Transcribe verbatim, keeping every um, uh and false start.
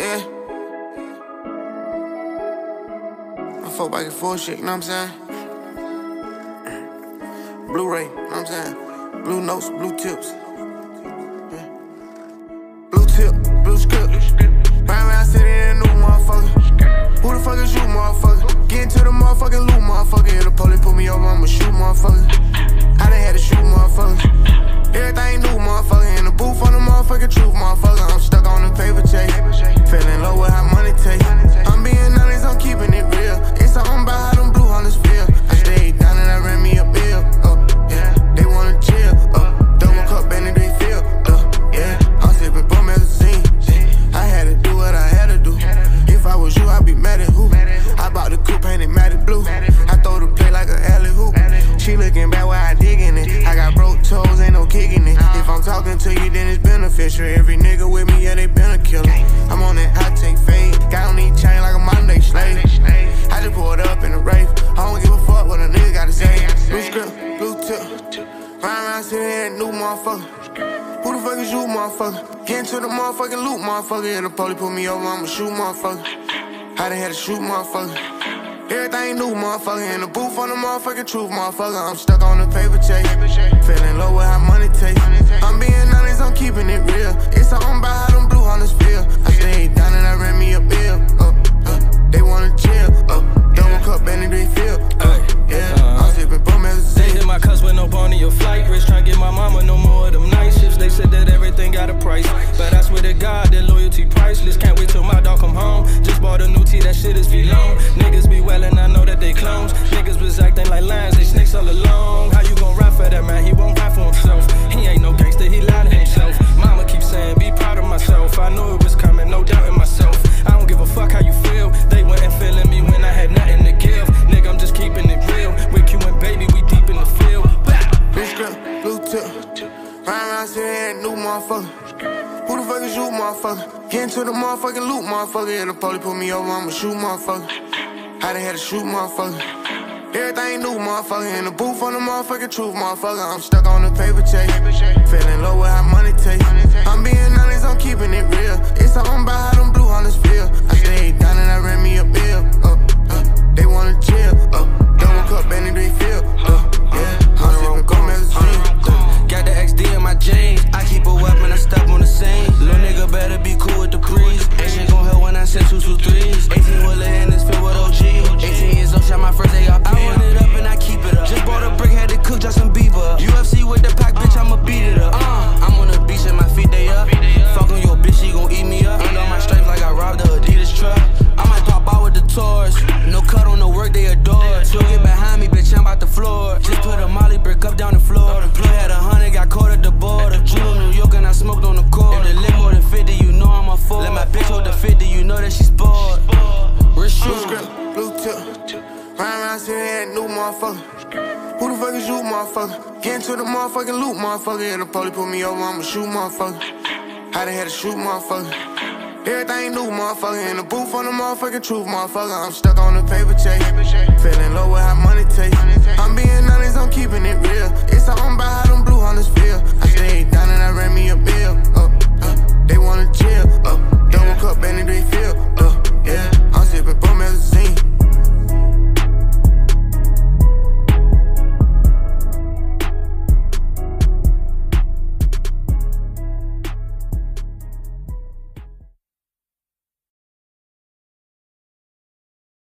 Yeah. I fuck back and forth shit, you know what I'm saying? Blu-ray, you know what I'm saying? Blue notes, blue tips. Yeah. Blue tip, blue script. Ride around city in a new motherfucker. Who the fuck is you, motherfucker? Get into the motherfucking loot, motherfucker. If the police put me over, I'ma shoot, motherfucker. I done had to shoot, motherfucker. Everything new, motherfucker. In the booth on the motherfucking truth, motherfucker. I'm stuck on the paper chase. Feeling low with how money takes. I'm being honest, I'm keeping it real. It's something about how them blue hunters feel. I stayed down and I ran me a bill. Uh, yeah, they wanna chill. Uh, double cup and they feel. Uh, yeah, I'm sipping bum magazine. I had to do what I had to do. If I was you, I'd be mad at who? I bought the coupe painted matted blue. I throw the play like a alley hoop. She looking back while I digging it. I got broke toes, ain't no kicking it. If I'm talking to you, then it's beneficial. Every nigga with me, yeah, they been a killer. I'm on that hot take fade. Got on these chain like a Monday slave. I just pulled up in the rave. I don't give a fuck what a nigga gotta say. Blue script, blue tip. Ride around city and new motherfucker. Who the fuck is you, motherfucker? Get into the motherfucking loot, motherfucker. If the police put me over, I'ma shoot, motherfucker. I done had to shoot, motherfucker. Everything new, motherfucker. In the booth on the motherfucking truth, motherfucker. I'm stuck on the paper chase. Feeling low with how money takes. I'm being honest, I'm keeping it real. It's something about how them blue hunters feel. I stayed down and I ran me a bill. Uh, uh, they wanna chill. Uh, double cup and they feel. Uh, yeah, I'm sipping bum magazine. They hit my cuss with no pony or flight. Rich tryna get my mama no more of them night shifts. They said that everything got a price, but I swear to God that loyalty priceless. Can't wait till my dog come home. Just bought a new tee, that shit is V-Long. Niggas be wellin', I know that they clones. Niggas was acting like lions, they snakes all along. How you gon' rap for that man? He won't rap for himself. He ain't no gangster, he lied to himself. Mama keeps saying, be proud of myself. I knew it was coming, no doubt in myself. I don't give a fuck how you feel. They wasn't feeling me when I had nothing to give. Nigga, I'm just keeping it real. With Q and baby, we deep in the field. Blue script, blue tip. Ride around city and new motherfucker. Who the fuck is you, motherfucker? Get into the motherfucking loot, motherfucker. If the police put me over, I'ma shoot, motherfucker. I done had to shoot, motherfucker. Everything new, motherfucker. In the booth on the motherfucking truth, motherfucker. I'm stuck on the paper chase. Feeling low with how money takes. I'm being honest, I'm keeping it real. It's something about how them blue hunters feel. I stayed down and I ran me a bill. Uh, uh, they wanna chill. Uh, double cup and they feel. Uh, yeah, I'm sipping bum magazine. Got the X D in my jeans. I keep a weapon, I step on the scene. Little nigga better be cool with the breeze. Ain't shit gon' help when I send two two threes. eighteen with a hand is filled with O G. eighteen years old, shot my first A R P. I run it up and I keep it up. Just bought a brick, had to cook Justin Bieber. U F C with the pack, bitch, I'ma beat it up. Uh, I'm on the beach and my feet they up. Fuck on your bitch, she gon' eat me up. Earned on my stripes like I robbed the Adidas truck. I might pop out with the tours. No cut on the work, they adore. Still get behind me, bitch, I'm about the floor. Just put a molly brick up down the floor. Play had a hundred, got caught at the border. Drew New York and I smoked on the court. If they live more than fifty, you know I'm a fool. Let my bitch hold the fifty, you know that she's bored. Blue script, blue tip. Ride around city and new motherfucker. Who the fuck is you, motherfucker? Get into the motherfucking loot, motherfucker. If the police put me over, I'ma shoot, motherfucker. I done had to shoot, motherfucker. Everything new, motherfucker. In the booth on the motherfucking truth, motherfucker. I'm stuck on the paper chase. Feeling low with how money takes. I'm being honest, I'm keeping it real. It's something about how them blue hunters feel. I stayed down and I ran me a bill.